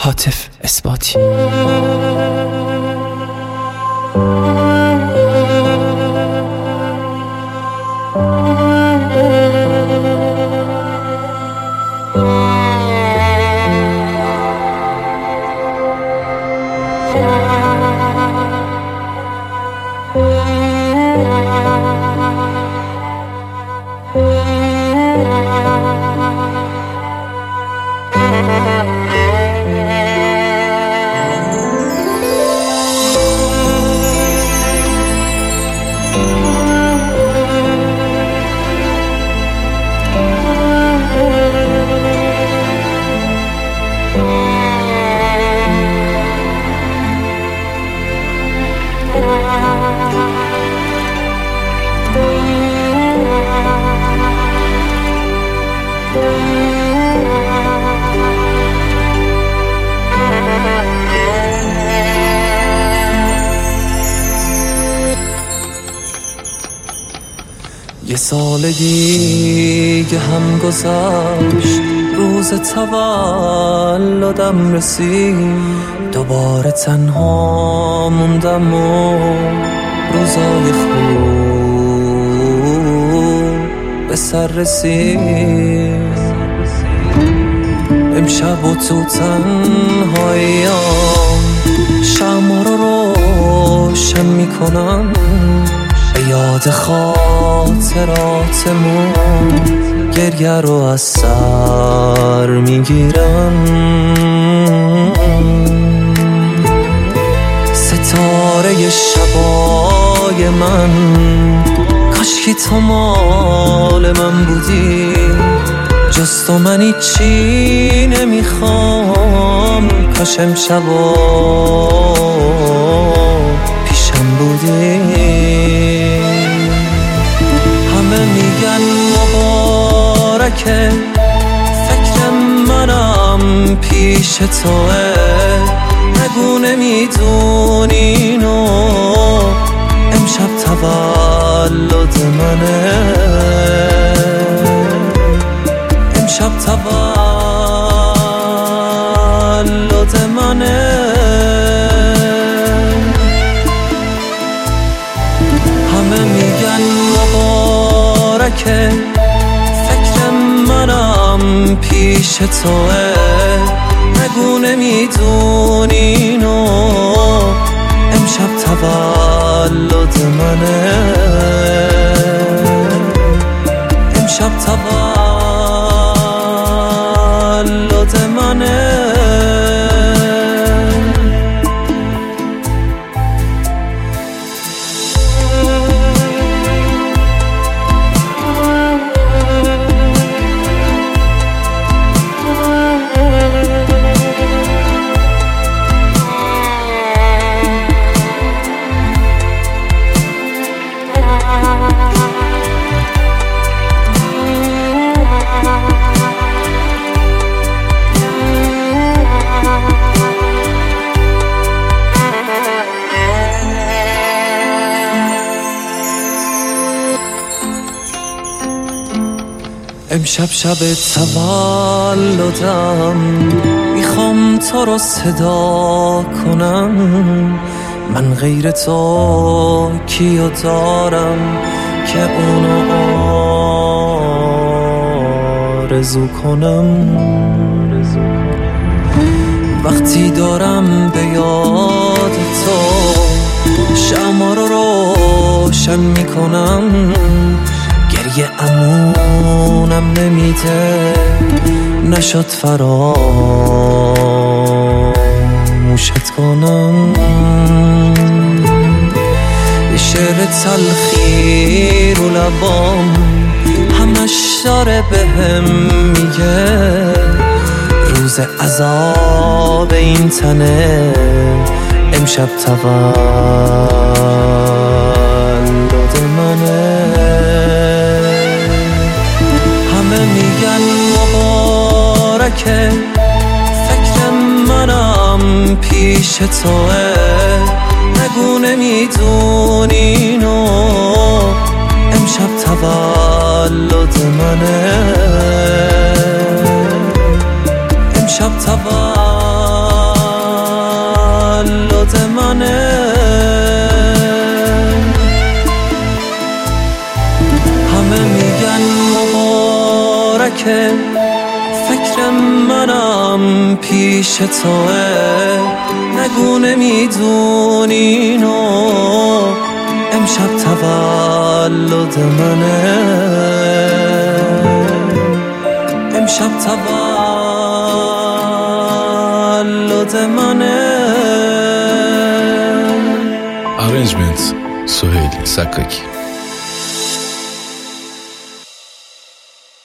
هاتف اثباتی. یه سال دیگه هم گذشت، روز تولدم رسید، دوباره تنها موندم و روزای خوب به سر رسید. امشب و تو تنهاییام شمع رو روشن میکنم، به یاد خاطراتمون گریه رو از سر میگیرم. ستاره شبای من، کاشکی تو مال من بودی، جز تو من هیچی نمیخوام، کاش امشبا پیشم بودی. همه میگن مبارکه، فکر منم پیش توه، نگو نمیدونی اینو، امشب تولد منه، امشب تولد منه. همه میگن مبارکه، فکر منم پیش توه، نگو نمیدونی اینو، امشب تولد منه، امشب تولد منه. امشب شب تولدم، میخوام تو رو صدا کنم، من غیر تو کیو دارم که اونو آرزو کنم. وقتی دارم به یاد تو شمع رو روشن میکنم، گریه امونم نمیده، نشد فراموشت کنم. یه شعر تلخی رو لبام همش داره بهم میگه، روز عذاب این تنه، امشب تولد منه. همه میگن مبارکه، فکر منم پیش توه، نگو نمیدونی اینو، امشب تولد منه، امشب تولد منه. همه میگن مبارکه، فکر منم پیش توه. نگو نمیدونینو، امشب تولد منه. امشب تولد منه. Arrangement Sohail Sakaki.